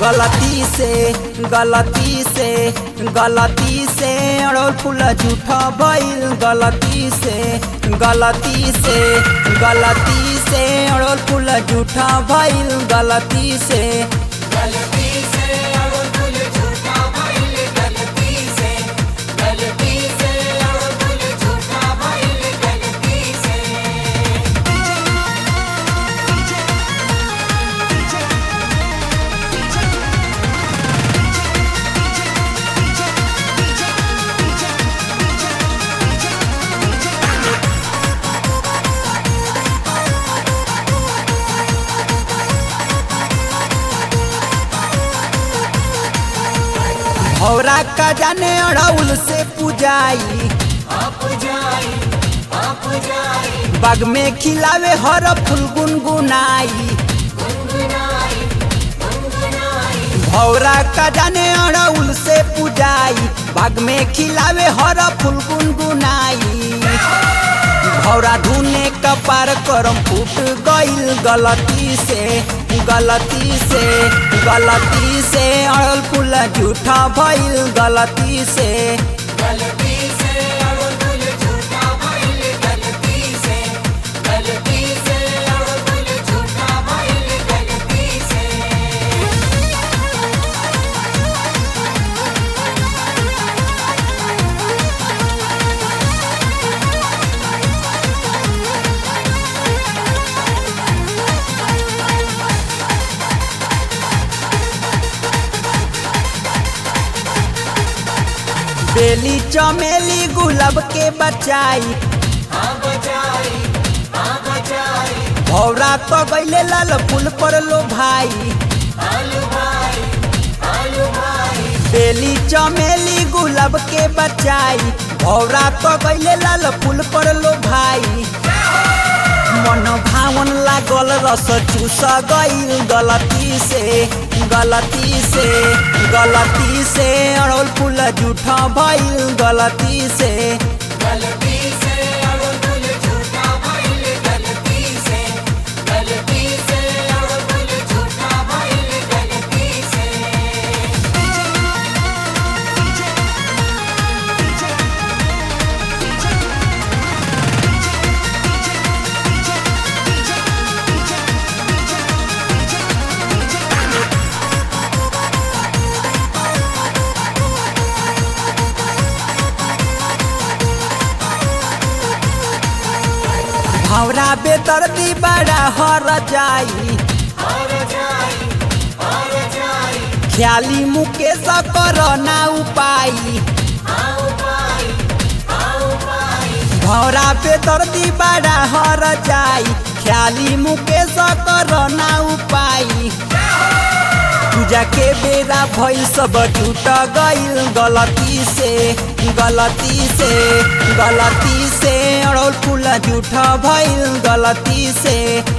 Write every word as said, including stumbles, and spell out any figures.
गलती से गलती से गलती से अड़ोल फूल झूठा भइल गलती से गलती से गलती से अड़ोल फूल झूठा भइल गलती से गलती से अड़ोल फूल झूठा भइल गलती से गलती से अड़ोल फूल झूठा भइल गलती से भौरा का जाने अड़ौल से पूजाई आप जाई आप जाई बाग में खिलावे हर फूल गुनगुनाई गुनगुनाई गुनगुनाई भौरा का जाने अड़ौल से पूजाई बाग में खिलावे हर फूल गुनगुनाई भौरा धुने कपार करम फूट गइल गलती से गलती से गलती से अड़ल फूल झूठा भइल गलती से गलती से अड़ोल फूल झूठा भइल गलती से गलती से अड़ोल फूल झूठा भइल गलती से बेली चमेली गुलाब के बचाई हाँ बचाई हाँ बचाई भौरा तो गइले लाल फूल पर लो भाई आलू भाई आलू भाई बेली चमेली गुलाब के बचाई भौरा तो गइले लाल फूल पर लो भाई मन भावन लागल रस चूस गइल गलती से गलती से गलती से अड़ोल फूल झूठा भइल गलती से गलती से अड़ोल फूल झूठा भइल गलती से गलती से अड़ोल फूल झूठा भइल गलती से भौरा बेदर्दी बड़ा हर जाई और जाई और जाई ख्याली मुकेश कर ना उपाई आओ पाई आओ पाई भौरा बेदर्दी बड़ा हर जाई ख्याली मुकेश कर ना उपाई पूजा के बेरा भइल सब टूट गइल गलती से गलती से गलती से अड़ोल फूल झूठा भइल गलती से